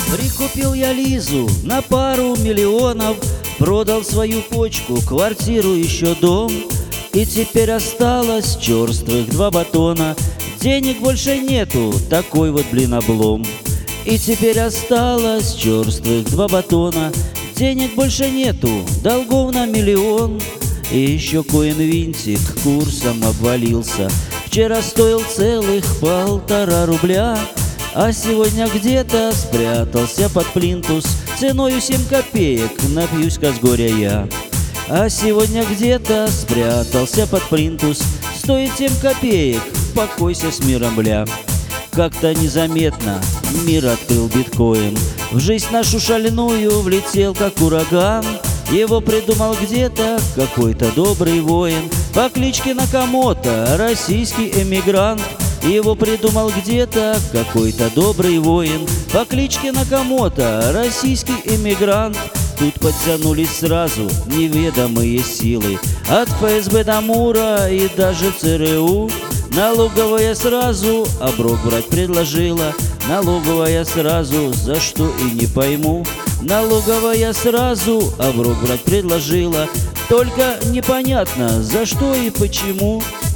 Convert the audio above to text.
Прикупил я Лизу на пару миллионов, продал свою почку, квартиру, еще дом. И теперь осталось черствых 2 батона. Денег больше нету, такой вот, блин, облом. И теперь осталось черствых 2 батона. Денег больше нету, долгов на миллион. И еще коин-винтик курсом обвалился. Вчера стоил целых 1,5 рубля, а сегодня где-то спрятался под плинтус. Ценою 7 копеек напьюсь-ка с горя я. А сегодня где-то спрятался под плинтус. Стоит 7 копеек, покойся с миром, бля. Как-то незаметно мир открыл биткоин. В жизнь нашу шальную влетел как ураган. Его придумал где-то какой-то добрый воин по кличке Накамото, российский эмигрант. Его придумал где-то какой-то добрый воин по кличке Накамото, российский эмигрант. Тут подтянулись сразу неведомые силы от ФСБ до МУРа и даже ЦРУ. Налоговая сразу оброк брать предложила. Налоговая сразу, за что и не пойму. Налоговая сразу оброк брать предложила. Только непонятно, за что и почему.